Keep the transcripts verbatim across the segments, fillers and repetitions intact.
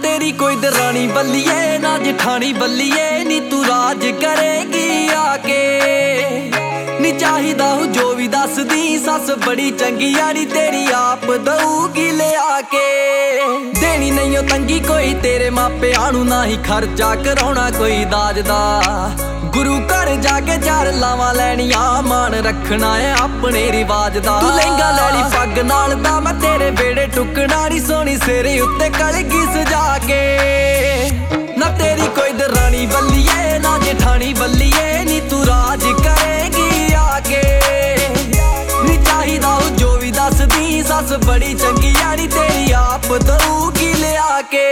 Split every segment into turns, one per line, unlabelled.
तेरी कोई दरानी बल्लिए ना जठानी बल्लिए नी तू राज करेगी आके नी चाहिदा हूं जो भी दस दी सस बड़ी चंगी यानी तेरी आप दऊगी ले आके देनी नहीं तंगी कोई तेरे मापिआं नूं ना ही खर्चा कराउणा कोई दाज दा गुरु घर जाके चार लावां लैणियां मान रखना है अपने रिवाज दा तू लहंगा लैली पग नाल दा मैं तेरे बेड़े टुकना नी सोनी सिरे उत्ते कलगी सजा के ना तेरी कोई दरानी बल्लिए ना जेठानी बल्लिए नी तू राज करेगी आके नी चाहिदा हूं जो भी दस दी सस बड़ी चंगी यानी तेरी आप दऊगी ले आके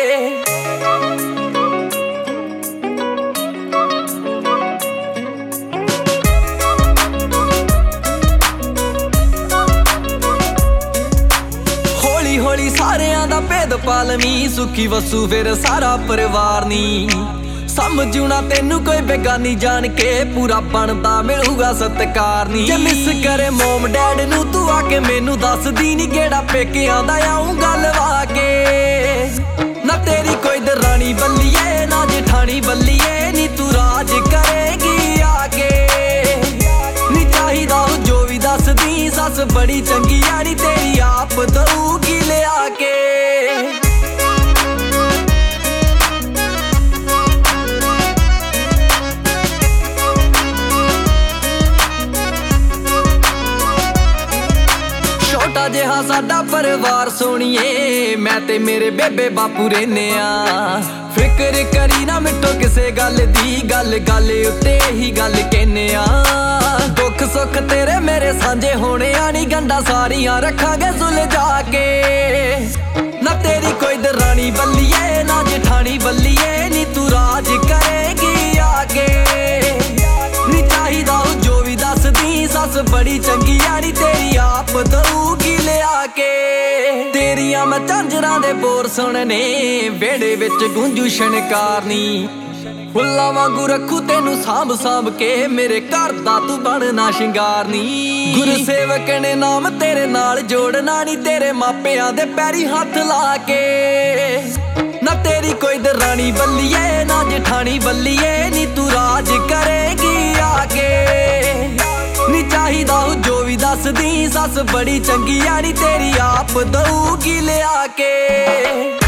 होली सारियां दा भेद पालवी सुखी वसू फिर सारा परिवार नी समझूना तेनू कोई बेगानी जान के पूरा बनदा मिलूगा सत्कार नी जे मिस करे मोम डैड नू तू आके मैनू दस दी नी गेड़ा पेकिआं दा आऊं गल वाके ना तेरी कोई दरानी बल्लिए ना जेठानी बल्लिए नी तू राज करेगी आके नी चाहिदा हूं जो भी दस दी सस बड़ी चंगी यानी तेरी आप दऊगी ले आके छोटा जिहा साडा परिवार सोनिए मैं ते मेरे बेबे बापू रहने आ फिक्र करी ना मिटो किसे गल दी गल गल उत्ते ही गल कहने आ दुख सुख तेरे मेरे सांझे होने आनी गंडा सारियां रखांगे सुलझा के ना तेरी कोई दरानी बल्लिए ना जेठानी बल्लिए नी तू राज करेगी आके नी चाहिदा हूं जो भी दस दी सस बड़ी चंगी यानी तेरी आप दऊगी ले आके तेरियां मैं झांजरां दे बोर सुनने वेड़े विच गूंजू छणकारनी फुल्लां वांगू रखू तेनू सांभ सांभ के मेरे घर दा तू बनना शिंगारनी गुरसेवक ने नाम तेरे नाल जोड़ना नी तेरे मापिआं दे पैरी हत्थ ला के ना तेरी कोई दरानी बल्लिए ना जेठानी बल्लिए नी तू राज करेगी आके नी चाहिदा हूं जो भी दस दी सस बड़ी चंगी यानी तेरी आप दऊगी ले आके।